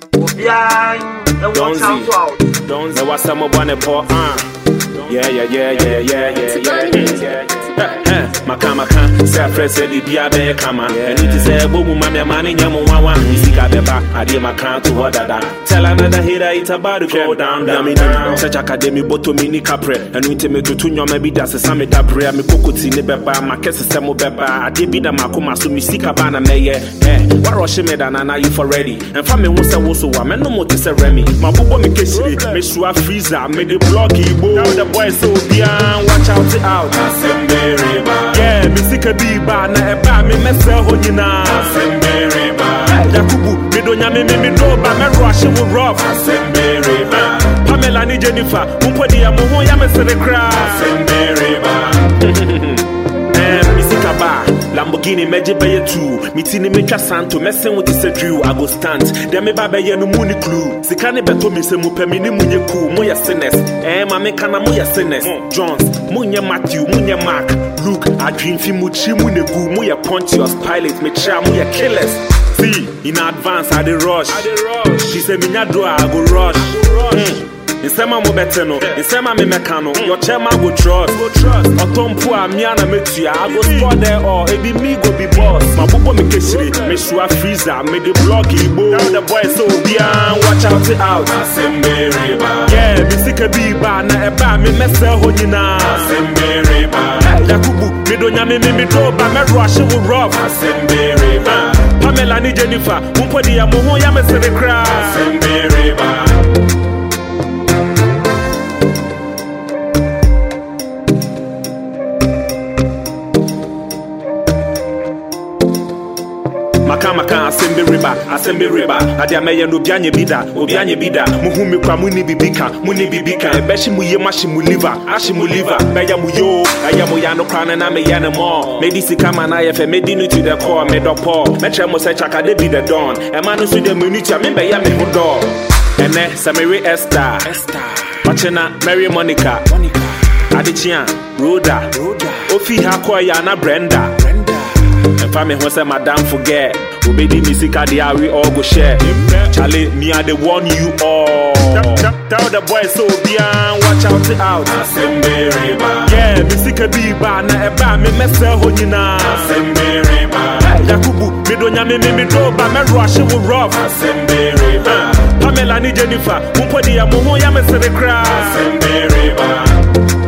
Yeah, don't say what's some one for yeah. Makama say fresh said the bia be kama and it say bobu mama mani nyamu wawa isika beba ade maka to wadada tell another hater it's about to go down such academy boto mini capre and we me to nyoma bi das some da prayer me kokoti ne beba makese semo beba ade bi da makoma so mi sika bana meye what rush me da na you for ready and fa me wo se wo so wa me no mo te se remi mabobo me kesiri me sua freezer me the block ibo now the boys so bia watch out yeah, Missika Biba, na eba me mese honyina. Yakubu, me do nyame me do ba me rush wo rough. Pamela ni Jennifer, mumpodi ya muho ya me sere kra. Missika ba, Lamborghini meje baye tu. Mitini me twa santo, mesen wo tise drew. I go stand. Dem me ba baye no muni clue. Sikane beto me se mu pemi ni munye ku, mo ya sinners. Ma me kana mo ya sinners. Jones, munye Matthew, munye Mark. Look, I dream fi muchi munegu, mu ya Pontius Pilate, me try mu ya killers. See, in advance I dey rush. She say me nyado I go rush. Insema mo better no, insema me mekano. Your chairman go trust. Otompu a me ana metua, I go score there or it be me go be boss. My bubo me keshiri, me sua freezer, me the block ibo. Now the boys so bian, watch out it out. Yeah, me sika biba na eba me mese honyina. Yakubu, me do nyame me do ba me rush wo rough. Pamela ni Jennifer, mumpodi ya muho ya me sere kra. Maka asembe riba adia meye no bianye bida muhumi kwa muni bibika ebeshi mu yemashi mu liver beya mu yo aya mu ya no kwana na me ya no more maybe sikama na ye fe medi no to the core me dopo metre mo se chaka de be the dawn e ma no so de minucha me beya me hodo ene Samiri Esther Machina Mary Monica Adichia Rhoda Ofi Hakoya na Brenda and family who say madam forget obedi me sika dia we all go share Charlie me I the one you all tell the boys so bian watch out it out yeah me sika biba na eba me mese honyina Yakubu me do nyame me do ba me rush wo rough Pamela ni Jennifer mumpodi ya muho ya me sere kra